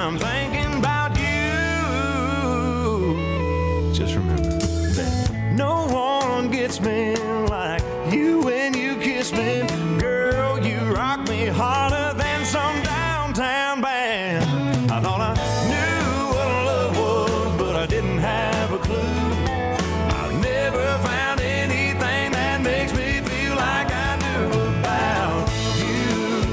I'm thinking about you. Just remember that no one gets me like you when you kiss me. Girl, you rock me harder than some downtown band. I thought I knew what love was, but I didn't have a clue. I've never found anything that makes me feel like I do about you.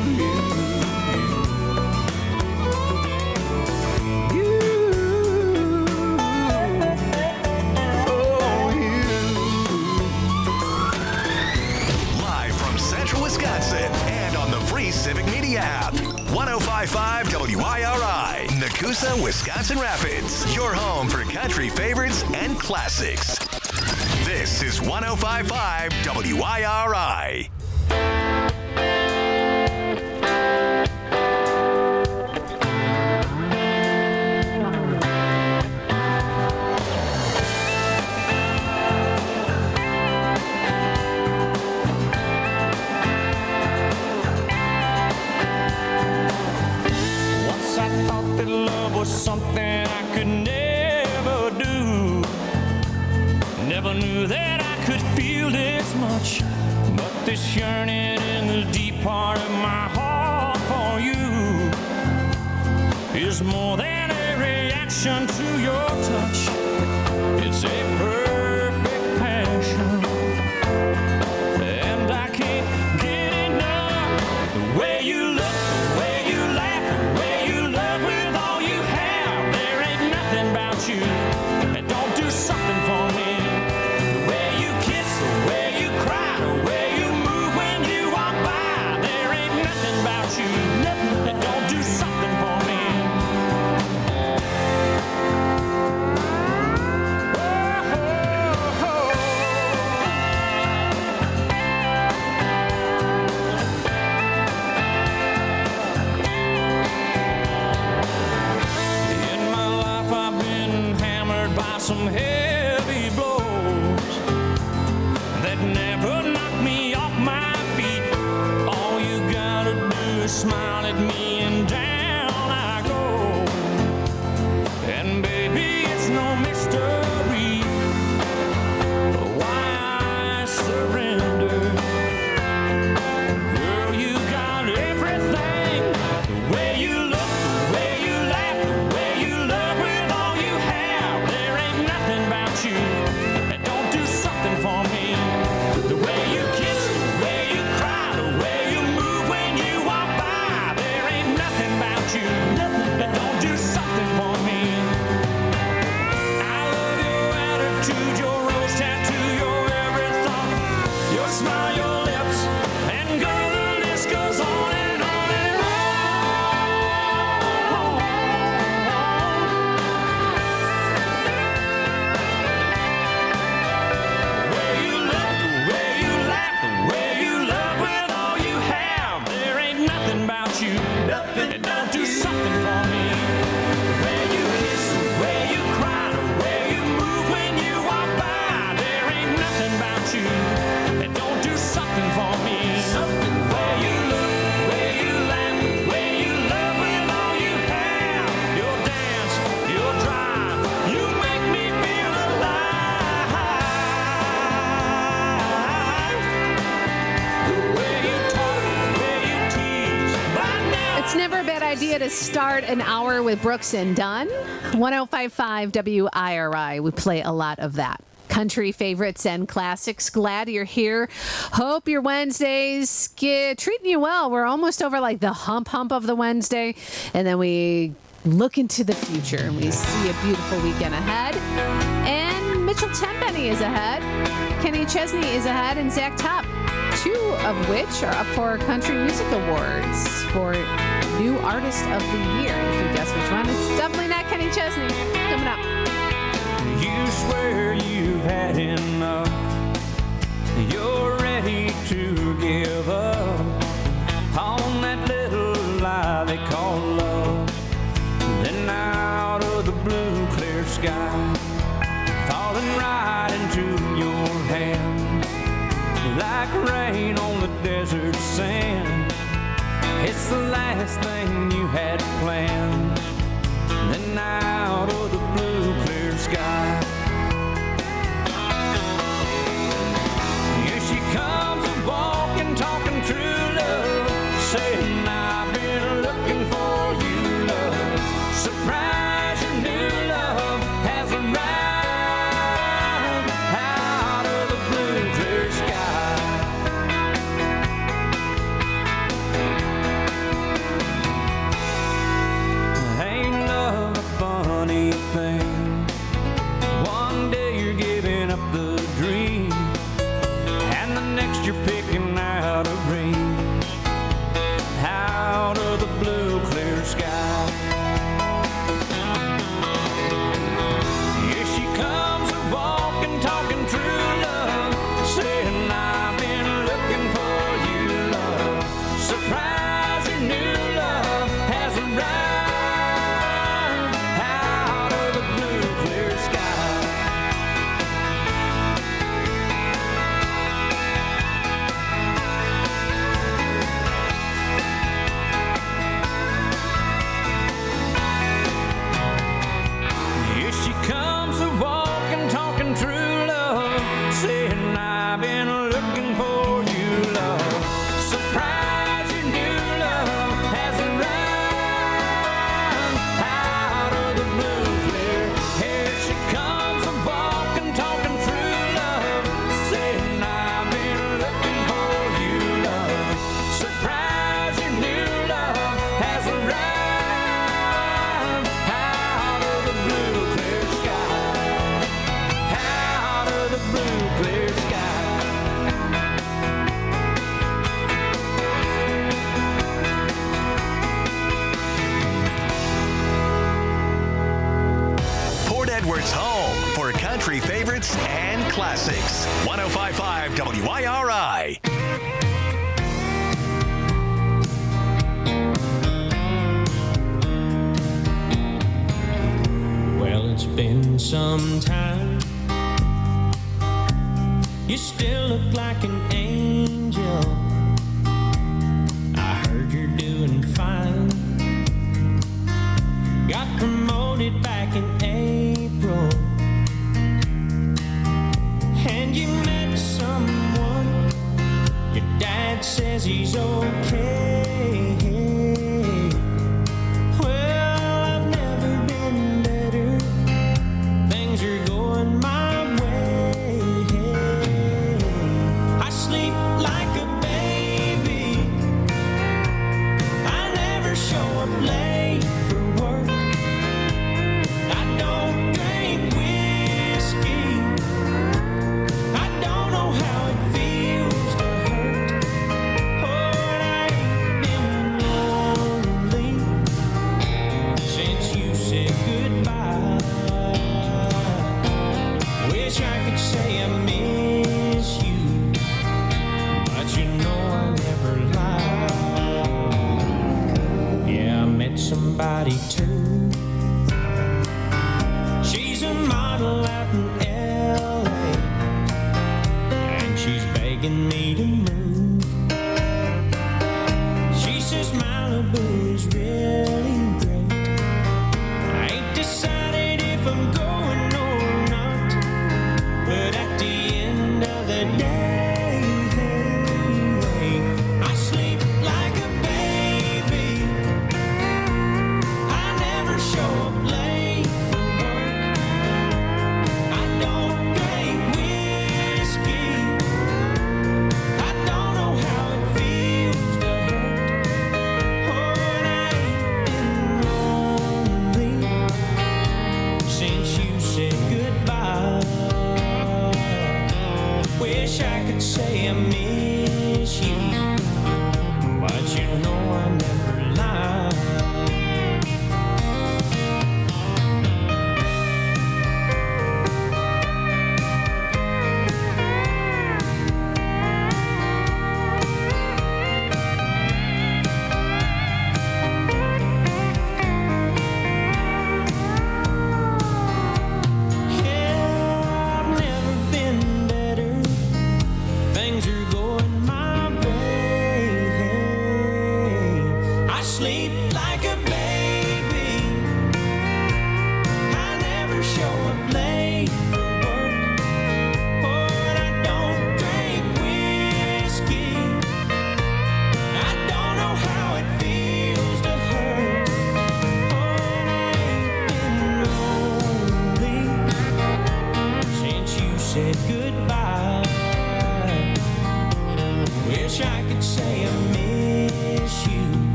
Live from Central Wisconsin and on the free Civic Media app. 105.5 WIRI, Nakusa, Wisconsin Rapids. Your home for country favorites and classics. This is 105.5 WIRI. Once I thought that love was something I could never do. Never knew that I could feel this much. But this yearning in the deep part of my heart for you is more than a reaction to your touch. It's a perfect passion. And I can't get enough. The way you look, the way you laugh, the way you love with all you have. There ain't nothing about you that don't do something for me. The way you kiss, the way you cry, the way you move when you walk by. There ain't nothing about you that don't do something for me. In my life I've been hammered by some heavy blows that never knocked me off my feet. All you gotta do is smile at me and down I go. And baby, it's no mystery why I surrender. Girl, you got everything. The way you look, the way you laugh, the way you love with all you have. There ain't nothing about you that don't do something for me. The way you kiss, the way you cry, the way you move when you walk by. There ain't nothing about you that don't do something for me. I love your attitude, your rose tattoo, your every thought, your smile, your lips, and girl, the list goes on and on and on. The way you look, the way you laugh, the way you love with all you have. There ain't nothing about you that don't do something for me. The way you kiss, the way you cry, the way you move when you walk by. There ain't nothing about you that don't do something for me. Something. The way you look, the way you laugh, the way you love with all you have. Your dance, your drive, you make me feel alive. The way you talk, the way you tease. By now It's never a bad idea to start an hour with Brooks and Dunn. 105.5 WIRI. We play a lot of that. Country favorites and classics. Glad you're here. Hope your Wednesdays treating you well. We're almost over like the hump of the Wednesday. And then we look into the future and we see a beautiful weekend ahead. And Mitchell Tenpenny is ahead. Kenny Chesney is ahead. And Zach Top, two of which are up for Country Music Awards for New Artist of the Year. If you guess which one, it's definitely not Kenny Chesney. Coming up. You swear you've had enough. You're ready to give up on that little lie they call love. Then out of the blue clear sky, falling right into your hands like rain on the desert sand. It's the last thing you had planned. then out of the blue, clear sky. Here she comes a-walking, talking true love, saying I've been looking for you, love. Surprise, your new love has arrived out of the blue, clear sky. Ain't love a funny thing? One day you're giving up the dream, and the next you're picking out a ring out of the blue, clear sky. Here she comes a-walking, talking true love, saying I've been looking for you, love. Surprise, your new love has arrived out of the blue, clear sky. Here she comes a-walking, talking true love, saying I've been looking for you, love. Surprise, your new love has arrived out of the blue, clear. Here she comes a-walking, talking true love, saying I've been looking for you, love. Surprise, your new love has arrived out of the blue, clear sky. Out of the blue, clear sky. Port Edwards' home for country favorites and classics. 105.5 WIRI. Well, it's been some time. You still look like an angel. I heard you're doing fine. Got promoted back in April, and you met someone. Your dad says he's okay. Well, I've never been better. Things are going my way. I sleep like a baby. I never show up late for work. I don't drink whiskey. I don't know how it feels to hurt. Oh, and I ain't been lonely since you said goodbye. Wish I could say I miss you, but you know I never lie. Yeah, I met somebody too. She's a model out in LA, and she's begging me to move. She says Malibu is really great. I ain't decided if I'm going or not, but at the end of the day, I sleep like a baby. I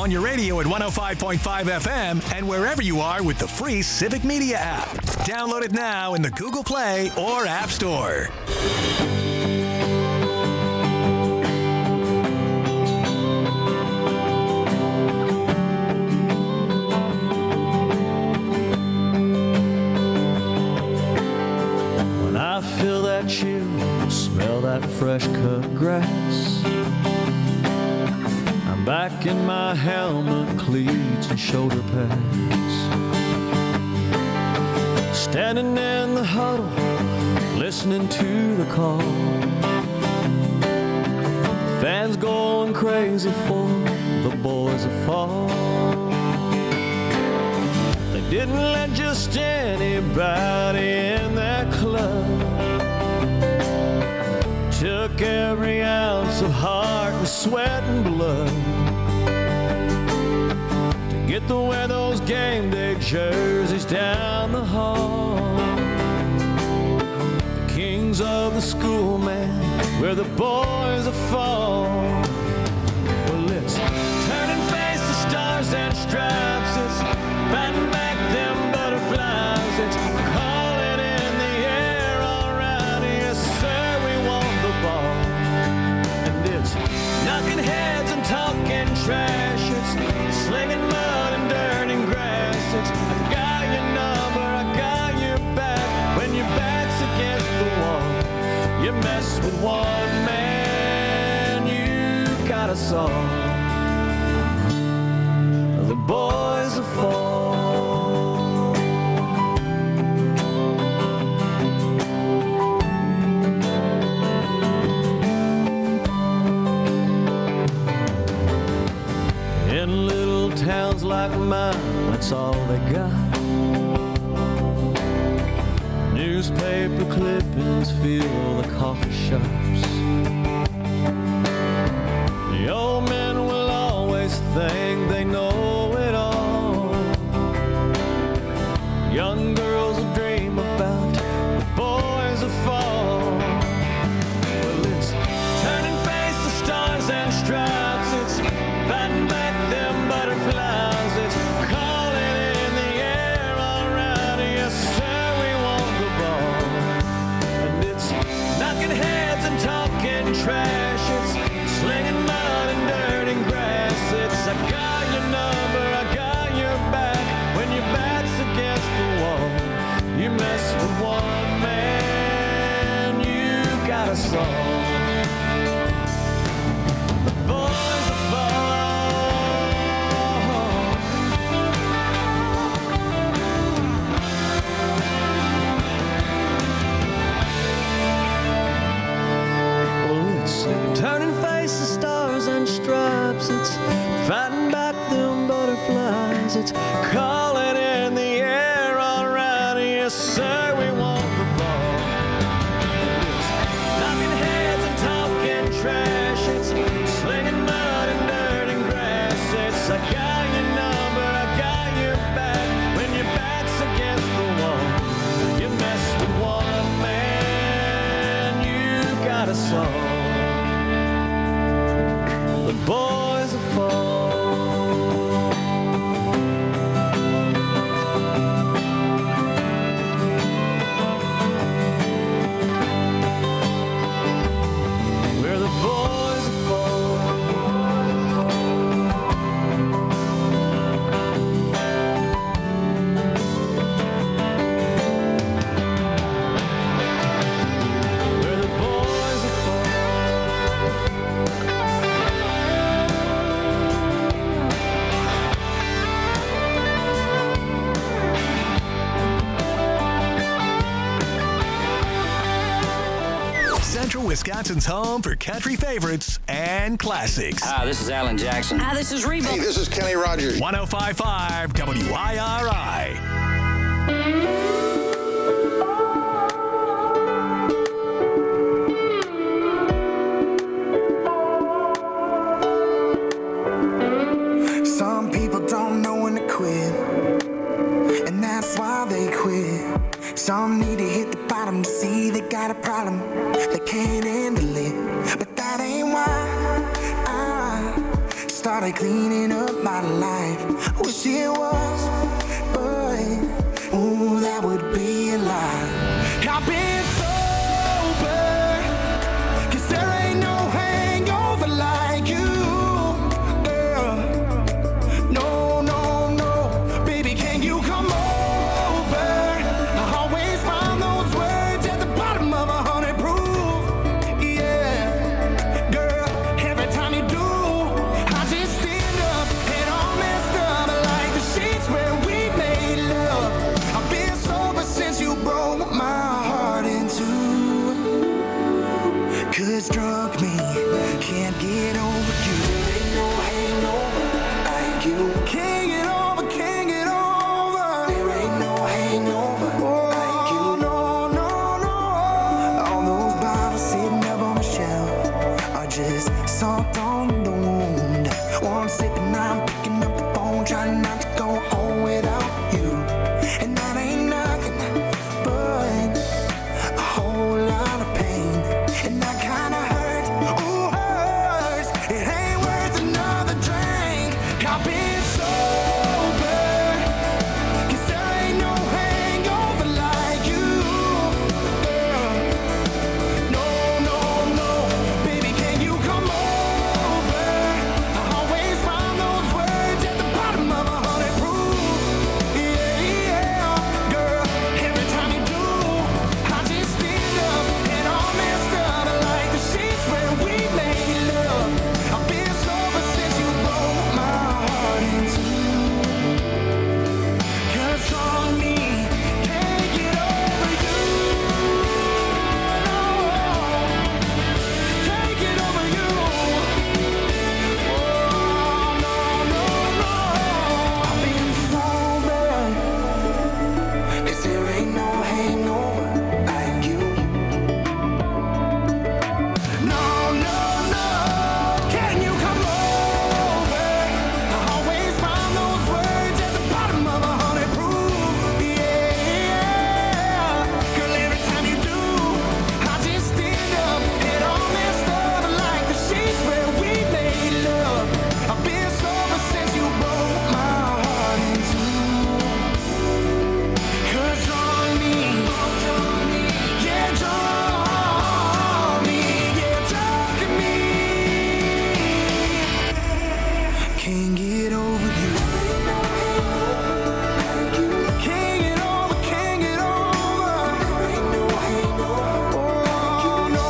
on your radio at 105.5 FM and wherever you are with the free Civic Media app. Download it now in the Google Play or App Store. When I feel that chill, smell that fresh cut grass, I'm back in my helmet, cleats, and shoulder pads. Standing in the huddle, listening to the call. Fans going crazy for the boys of fall. They didn't let just anybody in that club. Took every ounce of heart and sweat and blood to get to wear those game day jerseys down the hall. The kings of the school, man, where the boys are fall. Well, it's turn and face the stars and stripes. It's fighting back them butterflies. It's calling in the air all around. Yes, sir, we want the ball. And it's knocking heads and talking trash. It's slinging mud and dirt and grass. It's I got your number, I got your back. When your back's against the wall, you mess with one man, you got us all. The boys will fall. In little towns like mine, that's all they got. Newspaper clippings fill the coffee shops. The old men will always think they know it all. Young girls will dream about the boys of fall. Well, it's turn and face the stars and stripes. It's fighting back them butterflies. It's calling in the air all around. Yes, sir, we want the ball. And it's knocking heads and talking trash. It's slinging mud and dirt and grass. It's I got your number, I got your back. When your back's against the wall, you mess with one man, you got us all. The boys will fall. Well, it's turn and face the stars and stripes. It's fighting back them butterflies. It's calling in the air all around. Yes, sir, we want the ball. It's knocking heads and talking trash. It's slinging mud and dirt and grass. It's I got your number, I got your back. When your back's against the wall, you mess with one man, you got us all. The boys will fall. We're the boys will fall. We're the boys will fall. Central Wisconsin's home for country favorites and classics. Hi, this is Alan Jackson. Hi, this is Reba. Hey, this is Kenny Rogers. 105.5 WIRI. Some people don't know when to quit, and that's why they quit. Some need to hit the bottom to see they got a problem, they can't handle it. But that ain't why I started cleaning up my life. Wish it was, but ooh, that would be a lie. I've been sober, 'cause there ain't no hangover like you, girl. No, no, no, baby, can you come over? I always find those words at the bottom of 100 proof. Yeah, girl, every time you do, I just stand up and all messed up like the sheets where we made love. I've been sober since you broke my heart in two. 'Cause drunk me can't get over you. Ain't no hangover like you. Can't get over, can't get over. There ain't no hangover like you. No, no, no. All those bottles sitting up on the shelf are just salt on the wound. One sip and I'm picking up the phone, trying not to go home without you. And that ain't nothing but a whole lot of pain. And that kinda hurt, ooh, hurts. It ain't worth another drink. I've been sober, 'cause there ain't no hangover like you, girl. No, no, no, baby, can you come over? I always find those words at the bottom of 100 proof. Yeah, yeah, girl, every time you do, I just stand up and all messed up like the sheets where we made love. I've been sober since you broke my heart in two. 'Cause on me can't get over you. No, can't get over you. Oh, no, no, no. I've been sober, 'cause there ain't no hangover like you. No, no, no, can you come over? I always find those words at the bottom of 100 proof. Yeah, girl, every time you do, I just stand up and all messed up like the sheets where we made love. I've been sober since you broke my heart in two. 'Cause on me, yeah, draw me, yeah, drunk me. Can't get over you. Can't get over, can't get over. Oh, no,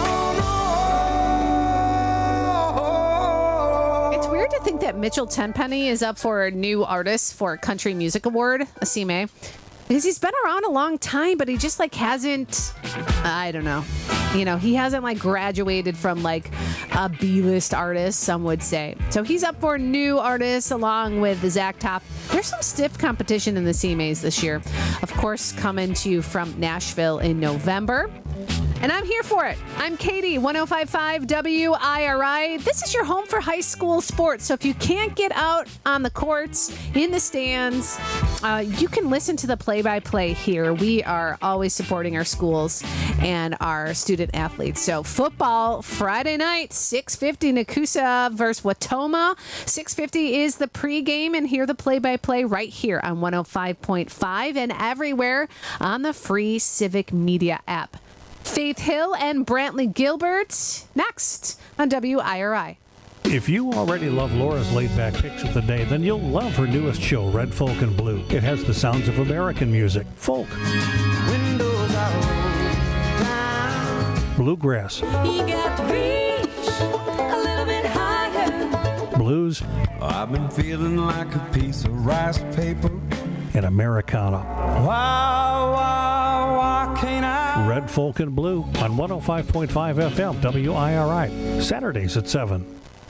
no, no. It's weird to think that Mitchell Tenpenny is up for a new artist for a country music award, a CMA, because he's been around a long time, but he just like hasn't, I don't know. You know, he hasn't like graduated from like a B-list artist, some would say. So he's up for new artists along with Zach Top. There's some stiff competition in the CMAs this year. Of course, coming to you from Nashville in November. And I'm here for it. I'm Katie, 105.5 WIRI. This is your home for high school sports. So if you can't get out on the courts, in the stands, you can listen to the play-by-play here. We are always supporting our schools and our student athletes. So football, Friday night, 6:50, Nakusa versus Watoma. 6:50 is the pregame, and hear the play-by-play right here on 105.5 and everywhere on the free Civic Media app. Faith Hill and Brantley Gilbert next on WIRI. If you already love Laura's laid-back picks of the day, then you'll love her newest show, Red Folk and Blue. It has the sounds of American music, folk, Windows are rolled down. bluegrass, You got to reach a little bit higher. blues, I've been feeling like a piece of rice paper. and Americana. Why can't I? Red Folk and Blue on 105.5 FM, WIRI, Saturdays at 7.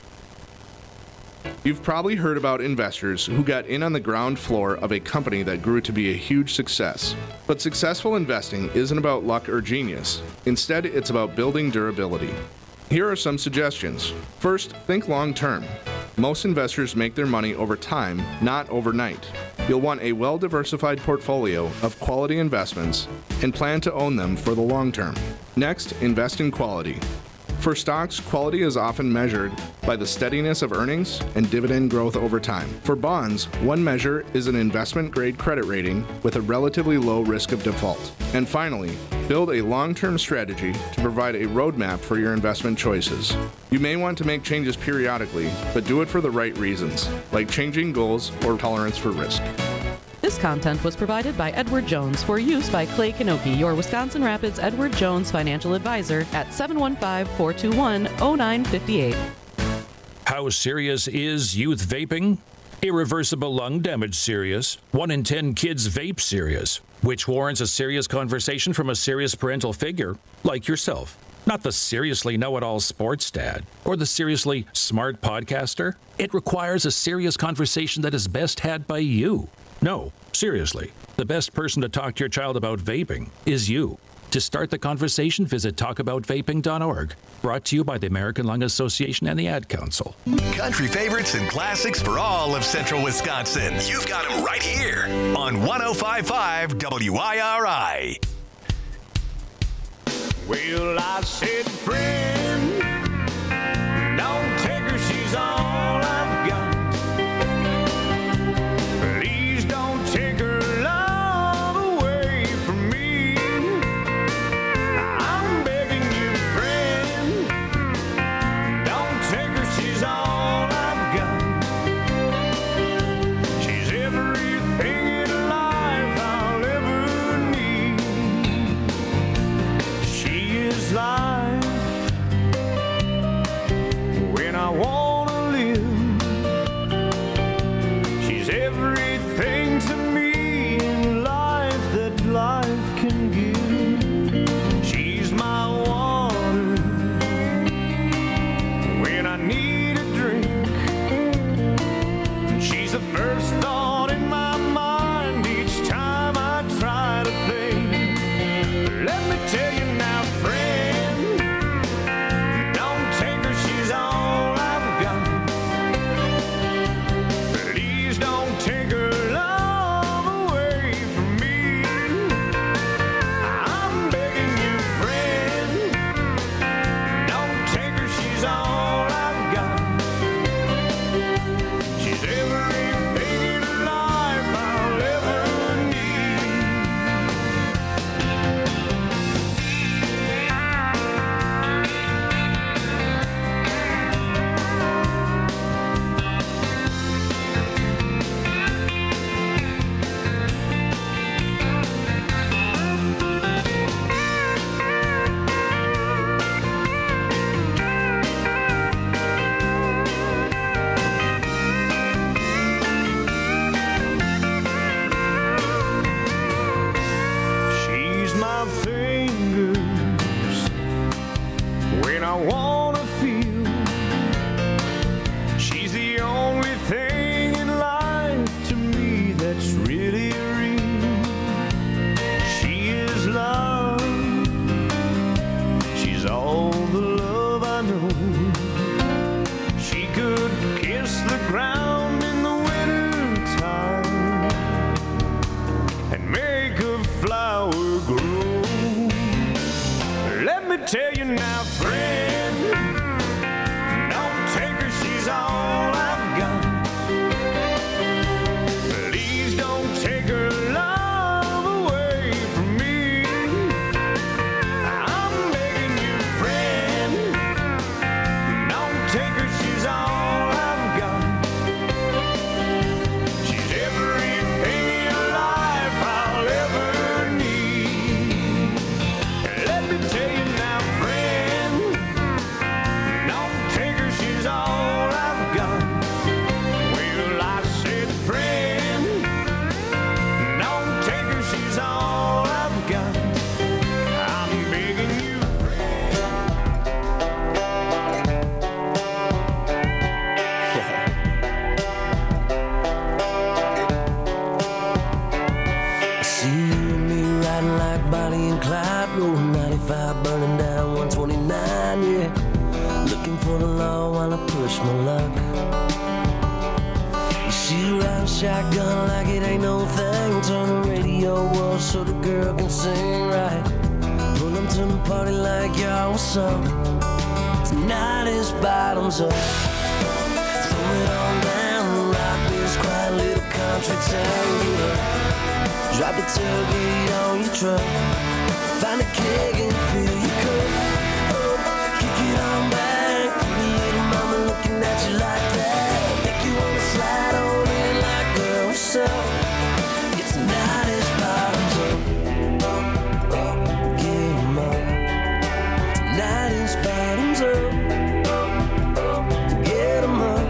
You've probably heard about investors who got in on the ground floor of a company that grew to be a huge success. But successful investing isn't about luck or genius. Instead, it's about building durability. Here are some suggestions. First, think long term. Most investors make their money over time, not overnight. You'll want a well-diversified portfolio of quality investments and plan to own them for the long term. Next, invest in quality. For stocks, quality is often measured by the steadiness of earnings and dividend growth over time. For bonds, one measure is an investment-grade credit rating with a relatively low risk of default. And finally, build a long-term strategy to provide a roadmap for your investment choices. You may want to make changes periodically, but do it for the right reasons, like changing goals or tolerance for risk. This content was provided by Edward Jones for use by Clay Kanoki, your Wisconsin Rapids Edward Jones financial advisor at 715-421-0958. How serious is youth vaping? Irreversible lung damage serious. 1 in 10 kids vape serious, which warrants a serious conversation from a serious parental figure like yourself. Not the seriously know-it-all sports dad or the seriously smart podcaster. It requires a serious conversation that is best had by you. No, seriously, the best person to talk to your child about vaping is you. To start the conversation, visit talkaboutvaping.org. Brought to you by the American Lung Association and the Ad Council. Country favorites and classics for all of Central Wisconsin. You've got them right here on 105.5 WIRI. Well, I said, friend, don't take her, she's all I've got. Please don't take her love away from me. I'm begging you, friend, don't take her, she's all I've got. She's everything in life I'll ever need. She is life when I wanna live. She's everything to me in life that life can give. She's my water when I need a drink. She's the first thought in my mind each time I try to think. Let me tell you now, friend, don't take her, she's all I've got. Please don't take her love away from me. I'm begging you, friend, don't take her, she's all I've got. She's everything in life I'll ever need. She's my fingers when I wanna feel. She's the only thing in life to me that's really real. She is love. She's all the love I know. She could kiss the ground in the winter time and make a flower grow. Let me tell you now, friend, don't take her, she's all I've got. Please don't take her love away from me. I'm begging you, friend, don't take her, she's all I've got. She's everything in life I'll ever need. Let me tell you now, friend, don't take her, she's all I've got. Well, I said, friend, don't take her, she's all I've got. I'm begging you, I see you and me riding like Bonnie and Clyde, rolling 95, burning down 129, yeah. Looking for the law while I push my luck. You see you riding shotgun like it ain't no thing. Turn the radio up so the girl can sing right. Pull them to the party like, y'all, what's up? Tonight is bottoms up. Throw it on down, rock this quiet little country town. Drop the tailgate on your truck. Find a keg and fill your cup. Kick it on back. Pretty little mama looking at you like that. Make you wanna slide on in like, girl, what's up? It's tonight is bottoms up. Get 'em up. Tonight is bottoms up. Get 'em up.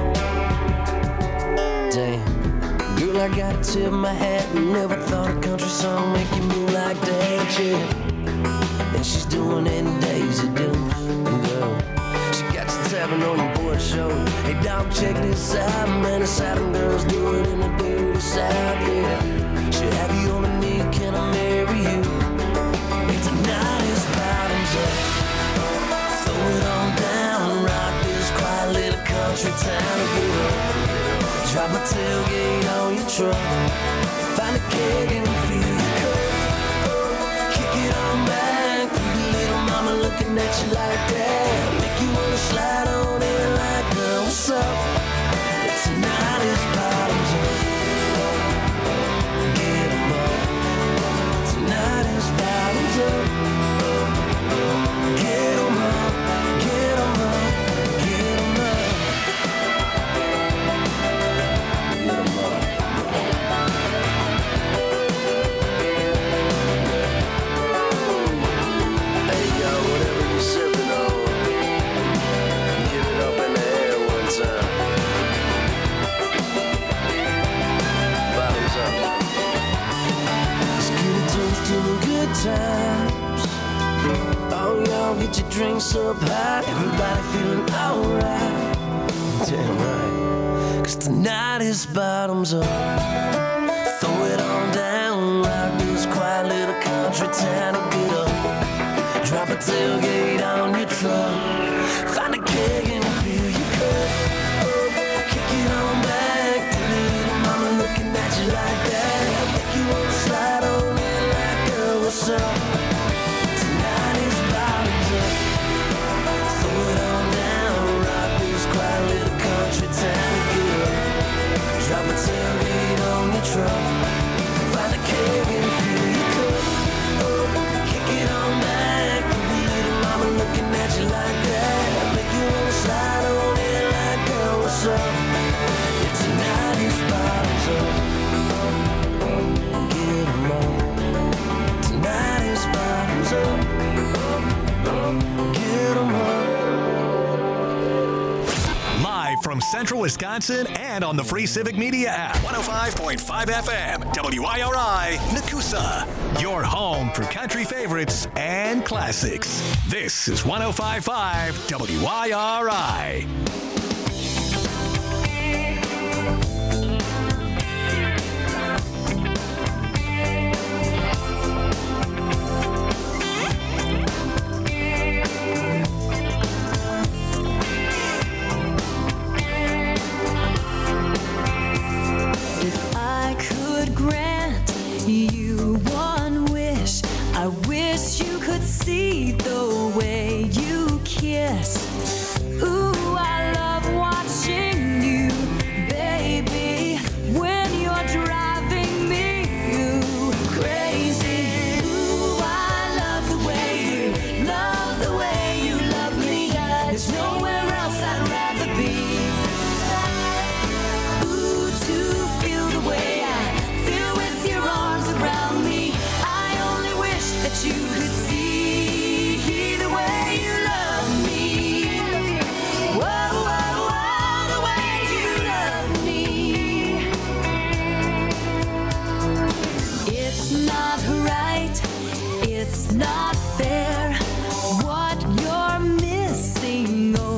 Damn, girl, I gotta tip my hat. Never thought a country song make you move like that, yeah. And she's doing any Daisy Dukes, girl. She got you tapping on your board shoulder. Hey, dog, check this out, man. The Southern girls do it in the dirty South, yeah. She'll have you on a knee, can I marry you? Hey, tonight is bottoms up. Throw it on down, rock this quiet little country town. Get up. Drop a tailgate on your truck. Find a keg and fill your cup. Kick it on back. Pretty little mama looking at you like that. Make you wanna slide on in like, girl, what's up? Tonight is bottoms up. Get 'em up. Tonight is bottoms up. Get 'em up. Get 'em up. Get 'em up. Get 'em up. Hey, yo, whatever you're sipping on, give it up in the air one time. Bottoms up. Let's get a toast to the good times. Oh, y'all get your drinks up high. Everybody feeling alright. Damn right. 'Cause tonight is bottoms up. Throw it on down, rock this quiet little country town and get up. Drop a tailgate on your truck. Find a keg and fill your cup. Kick it on back. Pretty little mama looking at you like that. Make you wanna slide on in like, girl, what's up? Tonight is bottoms up. Throw it on down, rock this quiet little country town and get up. Drop a tailgate on your truck. Find a keg and fill your cup. Kick it on back. Pretty little mama looking at you like that. Make you wanna slide on in like, girl, what's up? Yeah, tonight is bottoms up. Get 'em up. Tonight is bottoms up. Get 'em up. Live from Central Wisconsin and on the free Civic Media app. 105.5 FM, WIRI, Nakusa. Your home for country favorites and classics. This is 105.5 WIRI. If I could grant you one wish, I wish you could see the way you kiss. Ooh, I love watching you, baby, when you're driving me crazy. Ooh, I love the way you love me. There's nowhere else I'd rather be. Ooh, to feel the way I feel with your arms around me. I only wish that you could see the way you love me. Whoa, whoa, whoa, the way you love me. It's not right, it's not fair. What you're missing, oh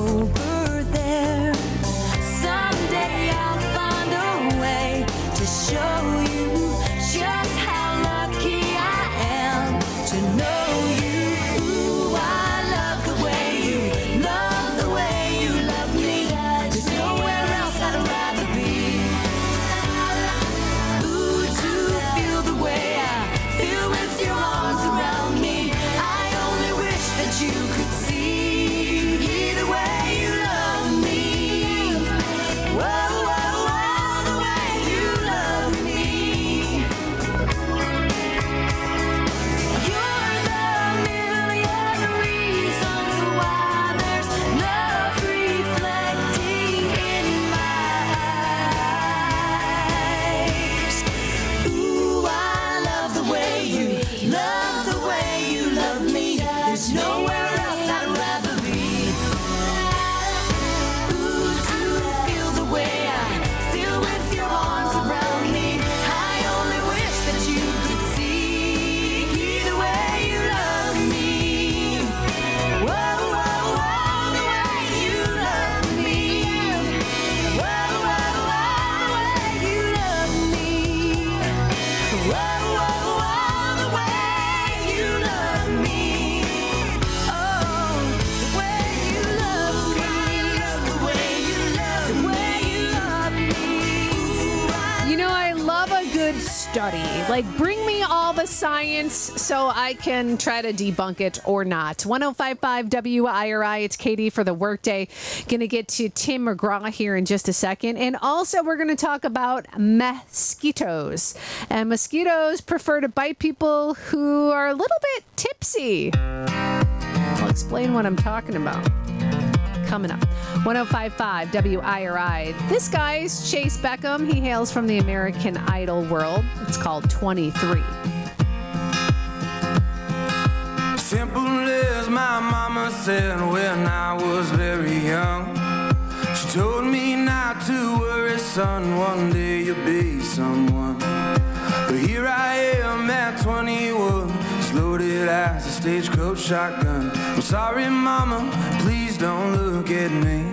study. Like, bring me all the science so I can try to debunk it or not. 105.5 WIRI. It's Katie for the workday. Going to get to Tim McGraw here in just a second. And also, we're going to talk about mosquitoes. And mosquitoes prefer to bite people who are a little bit tipsy. I'll explain what I'm talking about coming up. 105.5 WIRI. This guy's Chase Beckham. He hails from the American Idol world. It's called 23. Simple as my mama said when I was very young. She told me not to worry, son, one day you'll be someone. But here I am at 21, as loaded as a stagecoach shotgun. I'm sorry, mama, please don't look at me.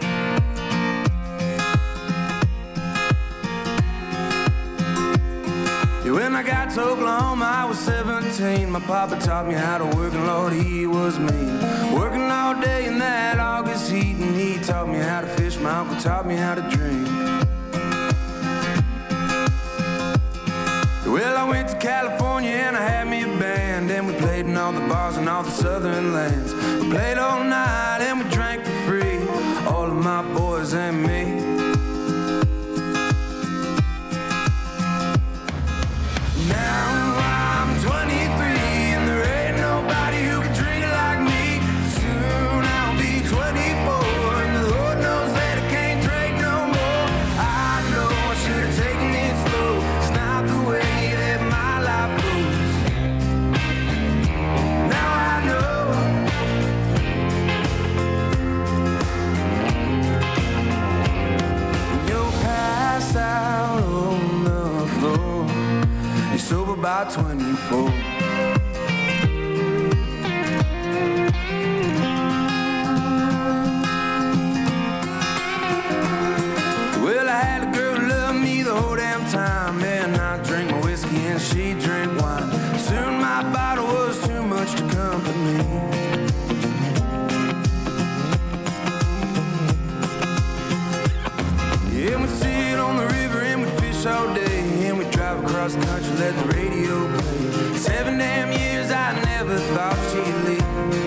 Yeah, when I got to Oklahoma, I was 17. My papa taught me how to work, and Lord, he was mean. Working all day in that August heat, and he taught me how to fish. My uncle taught me how to drink. Well, I went to California and I had me a band, and we played in all the bars in all the southern lands. We played all night and we drank for free, all of my boys and me. Now I'm 23 and there ain't nobody who can drink it like me. Soon I'll be 24 and the Lord knows that I can't drink no more. I know I should have taken it slow. It's not the way that my life goes. Now I know. You'll pass out on the floor. You're sober by 24. Well, I had a girl who loved me the whole damn time, and I drank my whiskey and she drank wine. Soon my bottle was too much to company. Yeah, we'd sit on the river and we'd fish all day, and we'd drive across the country, let the radio play. 7 damn years I never thought she'd leave.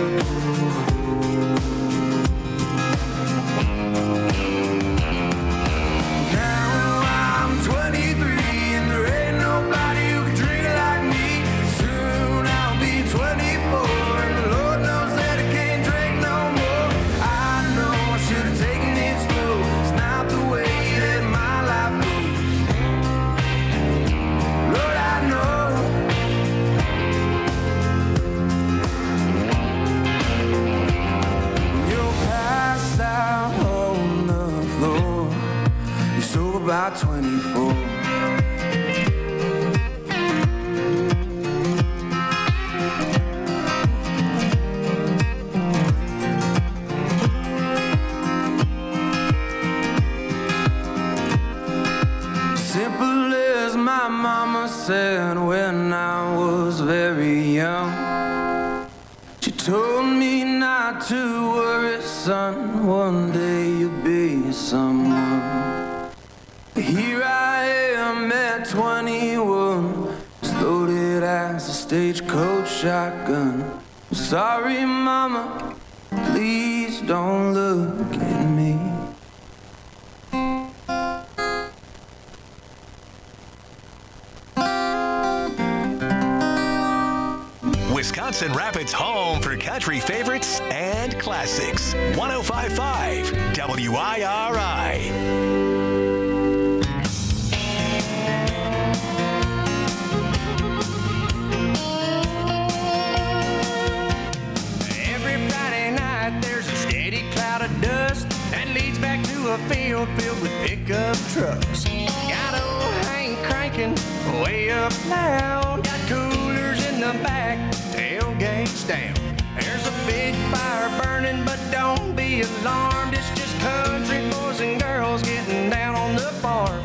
Now I'm 23 and there ain't nobody who can drink it like me. Soon I'll be 24 and the Lord knows that I can't drink no more. I know I should have taken it slow. It's not the way that my life goes. Lord, I know. You'll pass out on the floor. You're sober by 24. Simple as my mama said when I was very young. She told me not to worry, son, one day you'll be someone. Here I am at 21, as loaded as a stagecoach shotgun. I'm sorry, mama, please don't look at me. Wisconsin Rapids' home for country favorites and classics. 105.5 WIRI. Every Friday night there's a steady cloud of dust that leads back to a field filled with pickup trucks. Got old Hank cranking way up loud. Got coolers in the back, tailgates down. There's a big fire burning, but don't be alarmed. It's just country boys and girls getting down on the farm.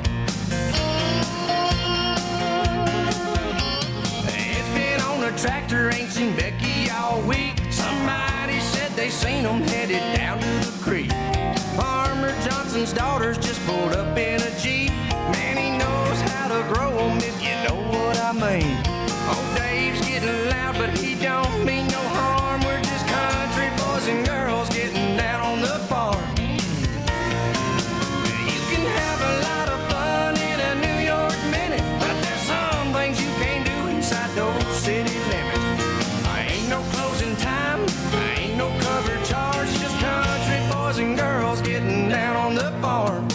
It's been on a tractor, ain't seen Becky all week. Somebody said they seen them headed down to the creek. Farmer Johnson's daughters just pulled up in a Jeep. Man, he knows how to grow them, if you know what boys and girls getting down on the farm.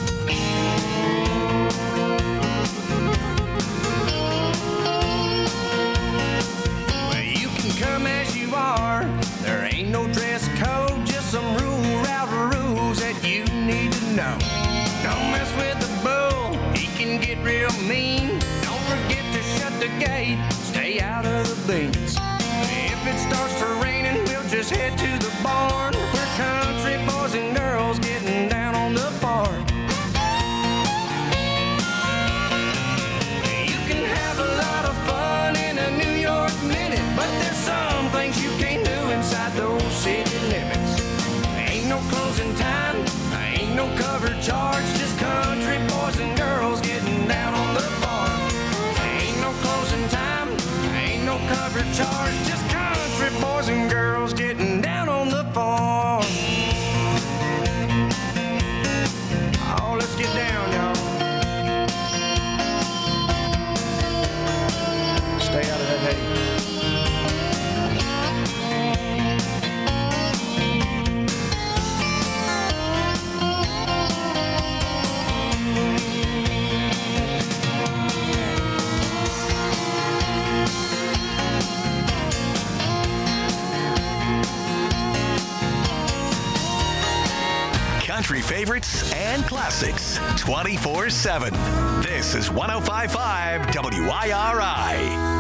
Well, you can come as you are. There ain't no dress code, just some rules that you need to know. Don't mess with the bull, he can get real mean. Don't forget to shut the gate, stay out of the beans. If it starts to raining, we'll just head to the barn. We're country boys and girls getting down on the farm. You can have a lot of fun in a New York minute, but there's some things you can't do inside those city limits. Ain't no closing time, ain't no cover charge, just country boys and girls getting down on the farm. Ain't no closing time, ain't no cover charge, just country boys and girls getting down on the farm. Oh, let's get down, y'all. Stay out of that hay. Country favorites and classics 24/7. This is 105.5 WIRI.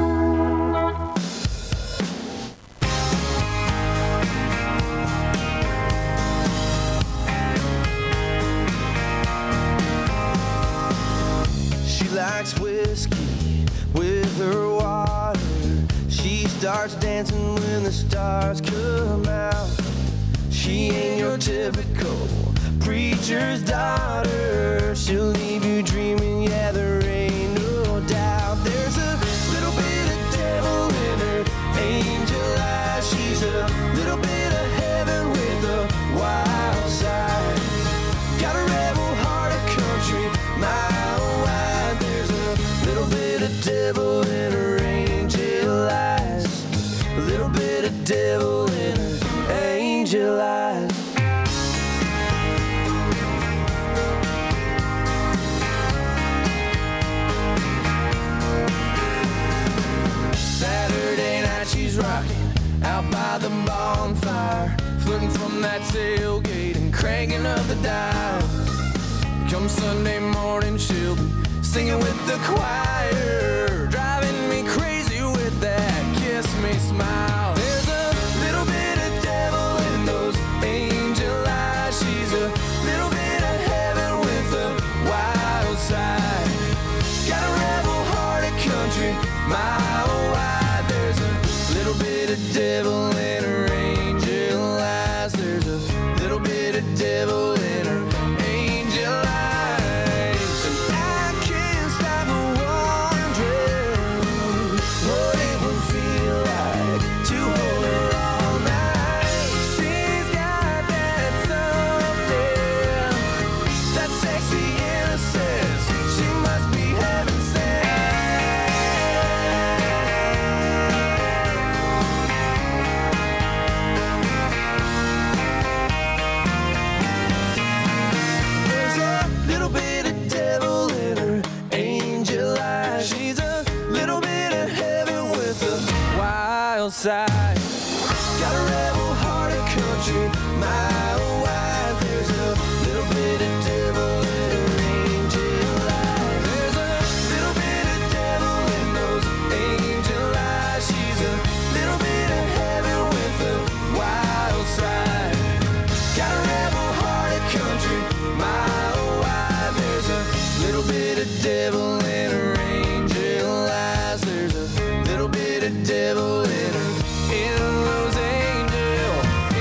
She likes whiskey with her water. She starts dancing when the stars come out. She ain't your typical preacher's daughter. She'll leave you dreaming, yeah, there ain't no doubt. There's a little bit of devil in her angel eyes. She's a little bit of heaven with a wild side. Got a rebel heart, a country mile wide. There's a little bit of devil in her angel eyes. A little bit of devil in her angel eyes. Saturday night she's rocking out by the bonfire, flirting from that tailgate and cranking up the dial. Come Sunday morning she'll be singing with the choir, driving me crazy with that kiss me smile. There's a little bit of devil in those angel eyes. She's a little bit of heaven with a wild side. Got a rebel heart, a country mile wide. There's a little bit of devil in her angel eyes. There's a little bit of devil in her angel eyes. And I can't stop wondering what it would feel like to hold her all night. She's got that something, that sexy innocence. She must be heaven sent. There's a little bit of devil in her angel eyes. She's a little bit of heaven with a wild side. Got a rebel heart, a country mile wide. There's a little bit of devil in her angel eyes. There's a little bit of devil in those angel eyes. She's a little bit of heaven with a wild side. Got a rebel heart, a country mile wide. There's a little bit of devil in her angel eyes. There's a little bit of devil in her, in those angel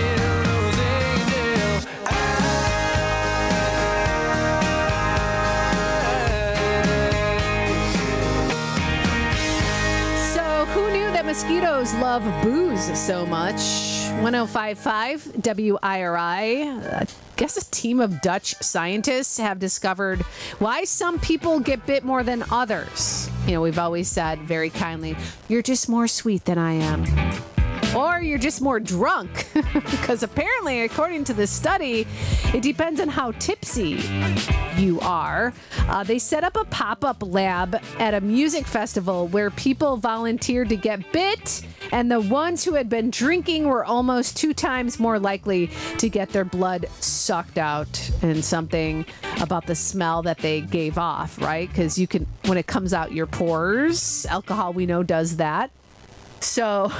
eyes. So, who knew that mosquitoes love booze so much? 105.5 WIRI. I guess a team of Dutch scientists have discovered why some people get bit more than others. You know, we've always said very kindly, you're just more sweet than I am. or you're just more drunk. Because apparently, according to this study, it depends on how tipsy you are. They set up a pop-up lab at a music festival where people volunteered to get bit, and the ones who had been drinking were almost 2 times more likely to get their blood sucked out. And something about the smell that they gave off, right? Because you can, when it comes out your pores, alcohol we know does that. So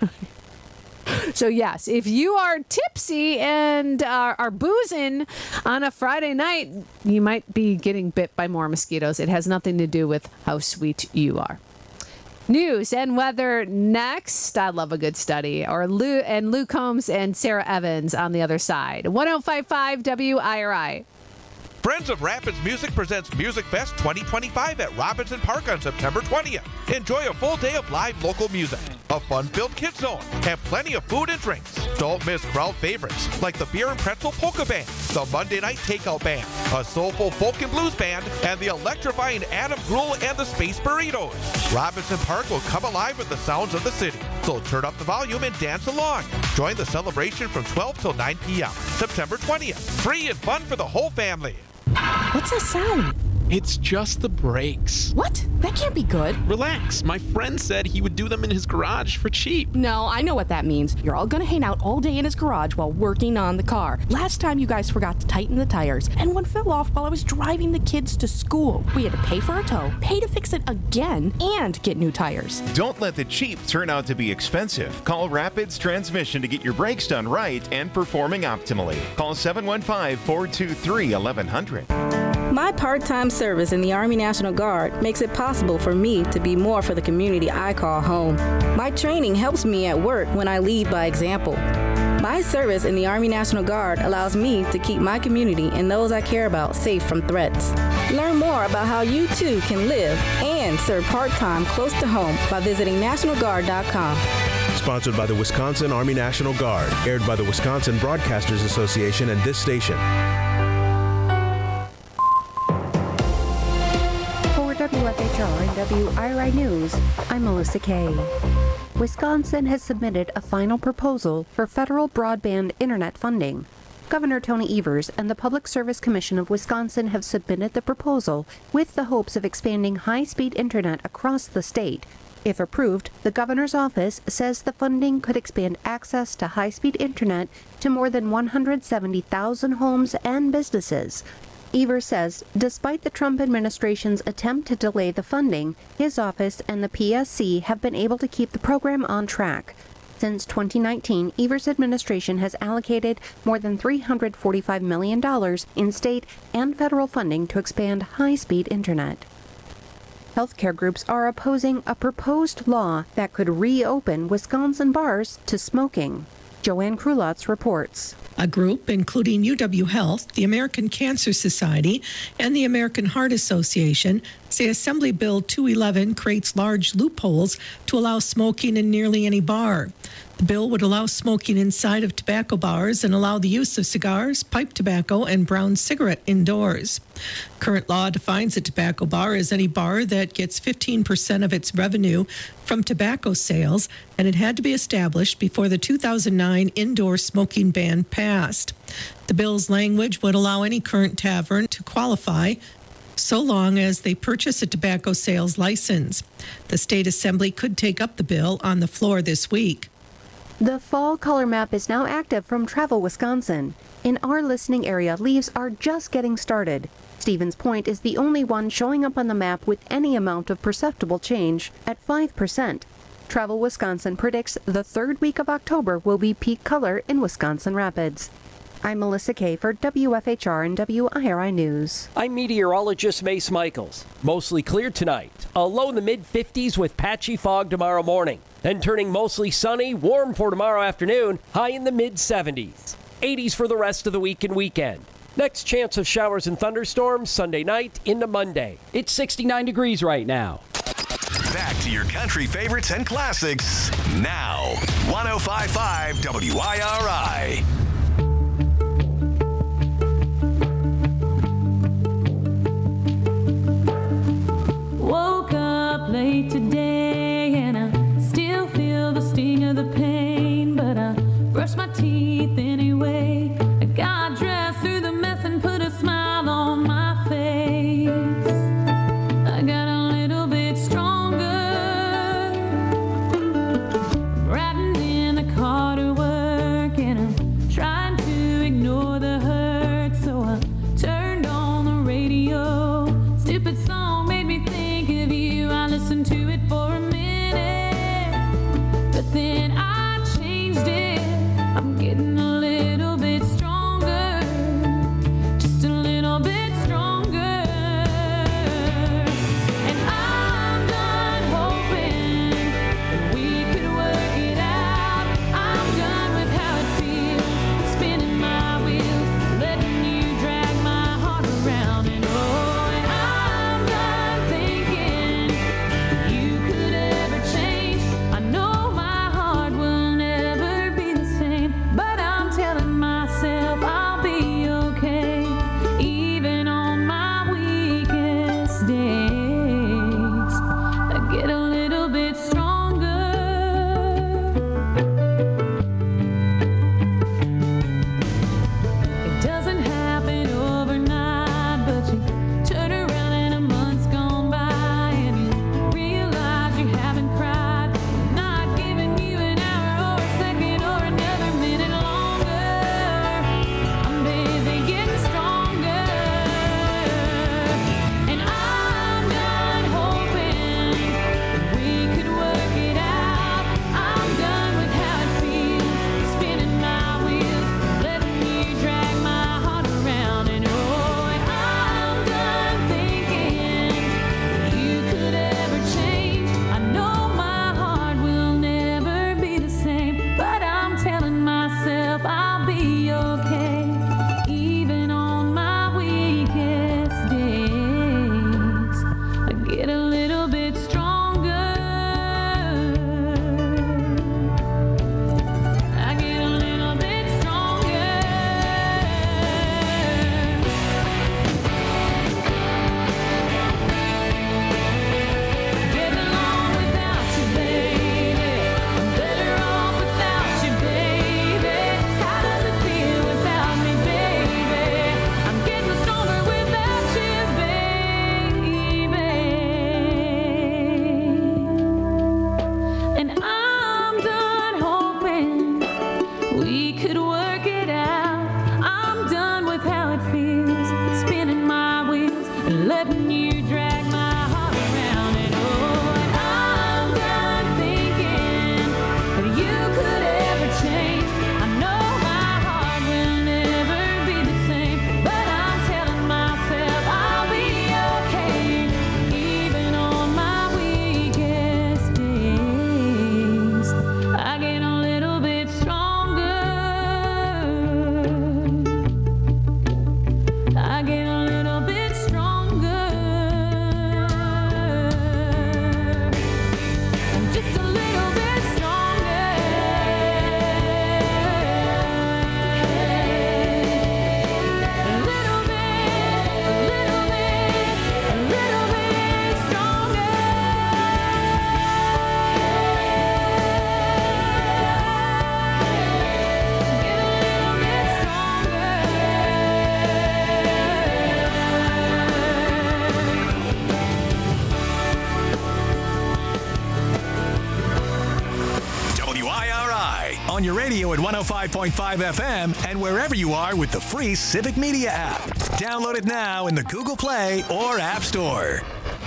yes, if you are tipsy and are boozing on a Friday night, you might be getting bit by more mosquitoes. It has nothing to do with how sweet you are. News and weather next. I love a good study. Or Luke Combs and Sarah Evans on the other side. 105.5 WIRI. Friends of Rapids Music presents Music Fest 2025 at Robinson Park on September 20th. Enjoy a full day of live local music, a fun-filled kids zone, and plenty of food and drinks. Don't miss crowd favorites like the Beer and Pretzel Polka Band, the Monday Night Takeout Band, a soulful folk and blues band, and the electrifying Adam Grule and the Space Burritos. Robinson Park will come alive with the sounds of the city, so turn up the volume and dance along. Join the celebration from 12 till 9 p.m. September 20th. Free and fun for the whole family. What's that sound? It's just the brakes. What? That can't be good. Relax. My friend said he would do them in his garage for cheap. No, I know what that means. You're all gonna hang out all day in his garage while working on the car. Last time you guys forgot to tighten the tires, and one fell off while I was driving the kids to school. We had to pay for a tow, pay to fix it again, and get new tires. Don't let the cheap turn out to be expensive. Call Rapids Transmission to get your brakes done right and performing optimally. Call 715-423-1100. My part-time service in the Army National Guard makes it possible for me to be more for the community I call home. My training helps me at work when I lead by example. My service in the Army National Guard allows me to keep my community and those I care about safe from threats. Learn more about how you too can live and serve part-time close to home by visiting NationalGuard.com. Sponsored by the Wisconsin Army National Guard. Aired by the Wisconsin Broadcasters Association and this station. WFHR and WIRI News, I'm Melissa Kay. Wisconsin has submitted a final proposal for federal broadband internet funding. Governor Tony Evers and the Public Service Commission of Wisconsin have submitted the proposal with the hopes of expanding high-speed internet across the state. If approved, the governor's office says the funding could expand access to high-speed internet to more than 170,000 homes and businesses. Evers says, despite the Trump administration's attempt to delay the funding, his office and the PSC have been able to keep the program on track. Since 2019, Evers' administration has allocated more than $345 million in state and federal funding to expand high-speed internet. Healthcare groups are opposing a proposed law that could reopen Wisconsin bars to smoking. Joanne Krulotz reports. A group, including UW Health, the American Cancer Society, and the American Heart Association, say Assembly Bill 211 creates large loopholes to allow smoking in nearly any bar. The bill would allow smoking inside of tobacco bars and allow the use of cigars, pipe tobacco, and brown cigarette indoors. Current law defines a tobacco bar as any bar that gets 15% of its revenue from tobacco sales, and it had to be established before the 2009 indoor smoking ban passed. The bill's language would allow any current tavern to qualify so long as they purchase a tobacco sales license. The state assembly could take up the bill on the floor this week. The fall color map is now active from Travel Wisconsin. In our listening area, leaves are just getting started. Stevens Point is the only one showing up on the map with any amount of perceptible change at 5%. Travel Wisconsin predicts the third week of October will be peak color in Wisconsin Rapids. I'm Melissa Kay for WFHR and WIRI News. I'm meteorologist Mace Michaels. Mostly clear tonight. A low in the mid-50s with patchy fog tomorrow morning. Then turning mostly sunny, warm for tomorrow afternoon, high in the mid-70s. 80s for the rest of the week and weekend. Next chance of showers and thunderstorms Sunday night into Monday. It's 69 degrees right now. Back to your country favorites and classics now. 105.5 WIRI. Woke up late today and I still feel the sting of the pain. radio at 105.5 FM and wherever you are with the free Civic Media app. Download it now in the Google Play or App Store.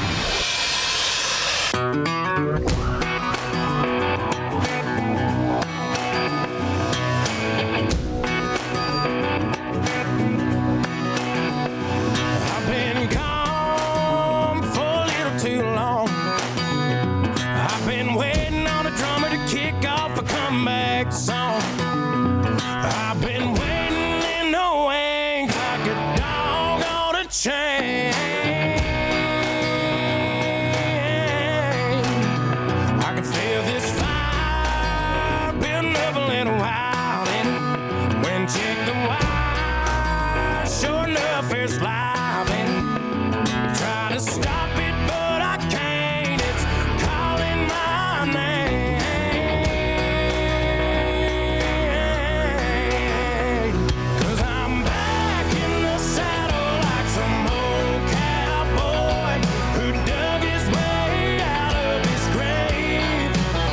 I've been gone for a little too long. I've been waiting on a drummer to kick off a comeback song. I've been waiting in the wings like a dog on a chain. I can feel this fire building up a little while in. When check the wire, sure enough it's live in. Try to stop it, but I can't. It's calling my name. 'Cause I'm back in the saddle like some old cowboy who dug his way out of his grave.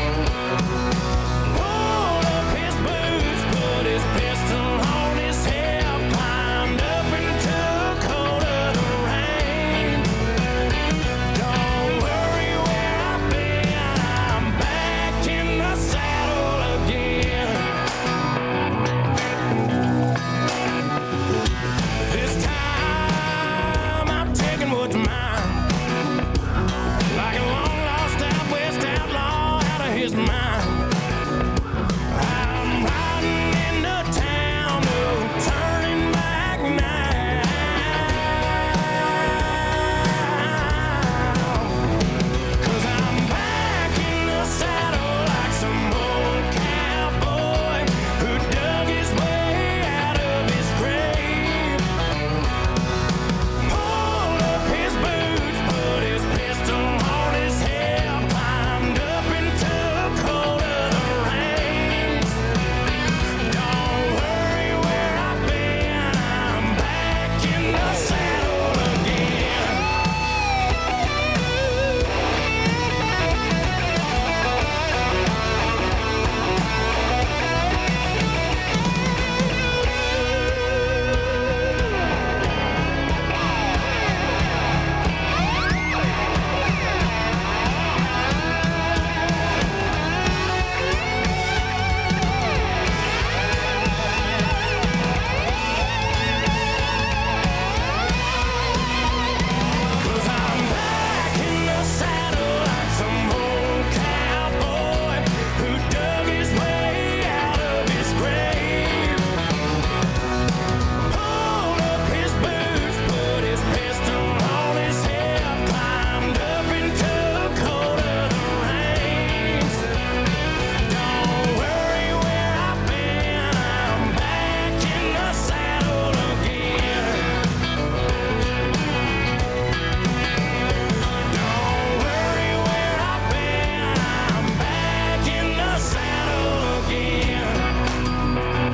Pulled up his boots, put his pistol on his hip, climbed up and took hold of the reins. Don't worry where I've been, I'm back in the saddle again. This time I'm taking what's mine, like a long lost out west outlaw out of his mind. I'm riding into town, no turning back now. 'Cause I'm back in the saddle like some old cowboy who dug his way out of his grave. Pulled up his boots, put his pistol on his hip, climbed up and took hold of the reins. Don't worry where I've been, I'm back in the saddle again. Cause I'm back in the saddle like some old cowboy who dug his way out of his grave. Pulled up his boots, put his pistol on his hip, climbed up and took hold of the reins. Don't worry where I've been, I'm back in the saddle again. Don't worry where I've been, I'm back in the saddle again.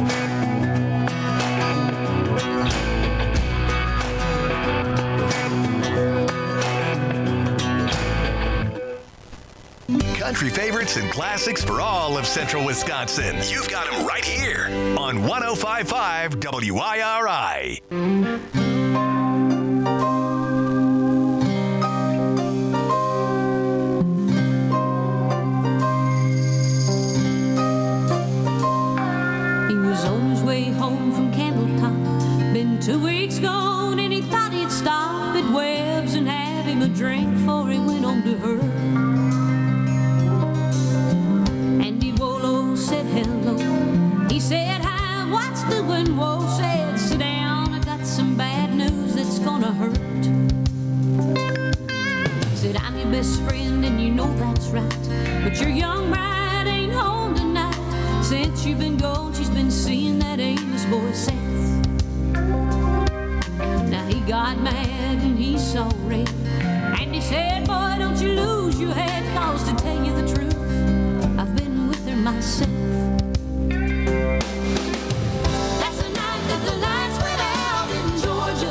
Country favorites and classics for all of Central Wisconsin. You've got them right here on 105.5 WIRI. He was on his way home from Candletop. Been 2 weeks gone and he thought he'd stop at Webb's and have him a drink before he went on to her. Andy Wolo said hello. He said hi, what's doing? Whoa, said sit down, I got some bad news that's gonna hurt. Said I'm your best friend and you know that's right, but your young bride ain't home tonight. Since you've been gone, she's been seeing that Amos boy Seth. Now he got mad and he saw red, and he said, boy, don't you lose your head, 'cause to tell you the truth, I've been with her myself. That's the night that the lights went out in Georgia.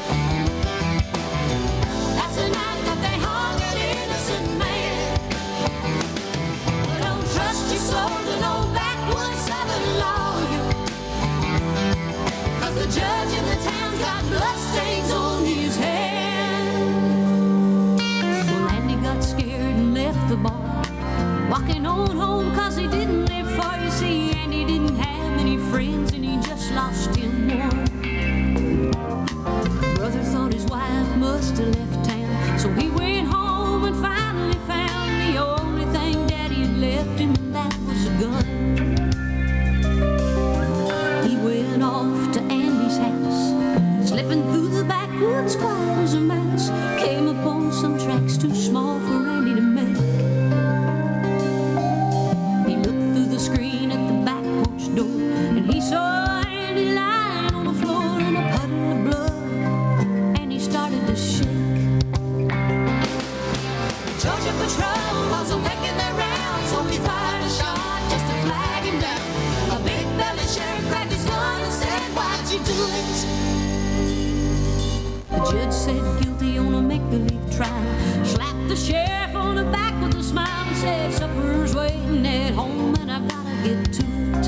That's the night that they hung an innocent man. But don't trust your soul to no backwoods side. judge in the town's got bloodstains on his hands. Well, Andy got scared and left the bar, walking on home 'cause he didn't live far. You see, Andy didn't have many friends and he just lost him one. Brother thought his wife must have left town, so he went home and finally found the only thing Daddy had left him, and that was a gun. He went off to Andy's house, slipping through the backwoods quiet as a mouse. Came upon some tracks too small for Andy to make. He looked through the screen at the back porch door, and he saw Andy lying on the floor in a puddle of blood, and he started to shake. Georgia Patrol was making their rounds, so he fired a shot just to flag him down. A big belly sheriff grabbed his gun and said, "Why'd you do it?" The judge said guilty on a make-believe trial, slapped the sheriff on the back with a smile and said, "Supper's waiting at home and I gotta get to it."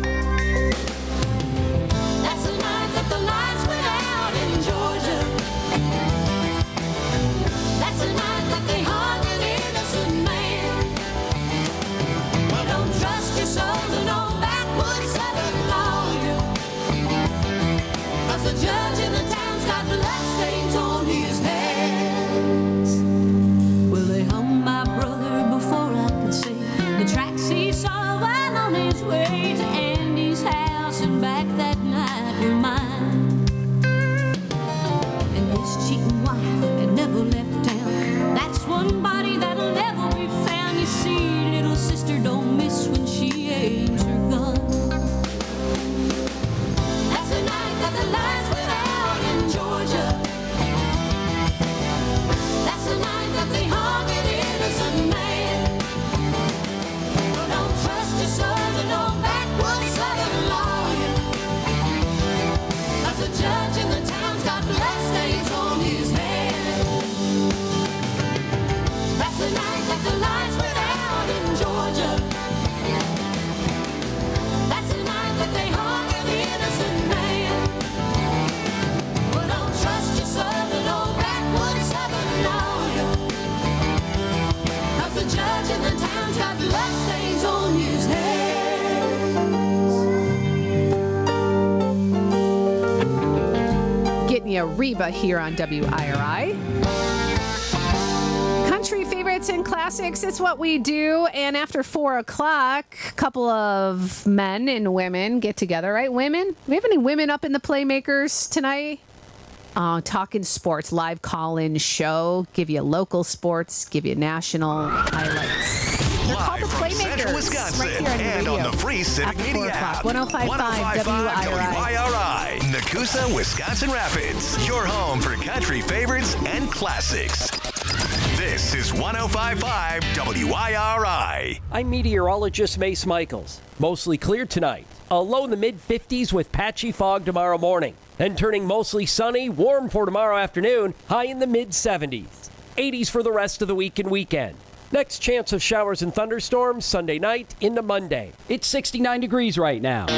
That's the night that the lights went out in Georgia. That's the night that they hung an innocent man. Well, don't trust your soul to no backwoods southern lawyer, 'cause the judge in the town's got bloodstains on his hands. Well, they hung my brother before I could see the tracks he saw while on his way to Andy's house and back that night were mine. And his cheating wife had never left town. That's one body that'll never be found. You see, little sister don't miss when she aims her gun. That's the night that the lights went out in Georgia. That's the night that they hung an innocent man. Well, don't trust your soul to no backwoods southern lawyer, 'cause the judge in the town's got bloodstains on his hands. That's the night that the lights went out in Georgia. That's the night that they hung an innocent man. Well, don't trust your soul to no backwoods southern lawyer, 'cause the judge in the town's got bloodstains on his hands. Getting you Reba here on WIRI. Country favorites and classics, it's what we do. And after 4 o'clock, a couple of men and women get together, right? Women? Do we have any women up in the Playmakers tonight? Talking sports, live call-in show. Give you local sports, give you national highlights. They're called the Live from Central Playmakers. Wisconsin Right here on the and radio. on the free Civic After 4 Media o'clock, app. 105.5 WIRI. WIRI. Nakusa, Wisconsin Rapids. Your home for country favorites and classics. This is 105.5 WIRI. I'm meteorologist Mace Michaels. Mostly clear tonight. A low in the mid-50s with patchy fog tomorrow morning. Then turning mostly sunny, warm for tomorrow afternoon, high in the mid-70s. 80s for the rest of the week and weekend. Next chance of showers and thunderstorms Sunday night into Monday. It's 69 degrees right now.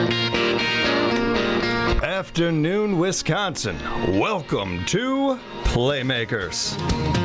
Afternoon, Wisconsin. Welcome to Playmakers.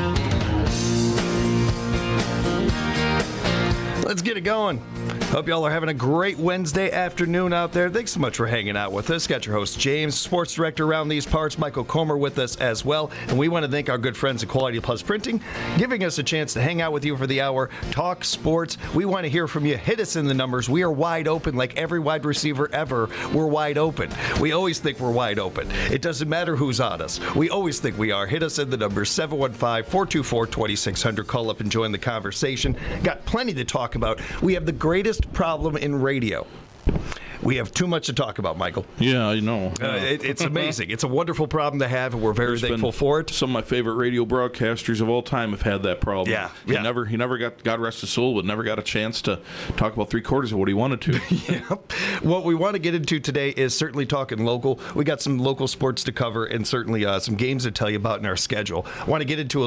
Let's get it going. Hope y'all are having a great Wednesday afternoon out there. Thanks so much for hanging out with us. Got your host, James, sports director around these parts, Michael Comer, with us as well. And we want to thank our good friends at Quality Plus Printing, giving us a chance to hang out with you for the hour, talk sports. We want to hear from you. Hit us in the numbers. We are wide open like every wide receiver ever. We're wide open. We always think we're wide open. It doesn't matter who's on us. We always think we are. Hit us in the numbers, 715-424-2600. Call up and join the conversation. Got plenty to talk about. We have the greatest problem in radio. We have too much to talk about, Michael. Yeah, I know. It's amazing. It's a wonderful problem to have, and we're very thankful for it. Some of my favorite radio broadcasters of all time have had that problem. Yeah. He never got, God rest his soul, but never got a chance to talk about 3/4 of what he wanted to. Yep. What we want to get into today is certainly talking local. We got some local sports to cover and certainly some games to tell you about in our schedule. I want to get into a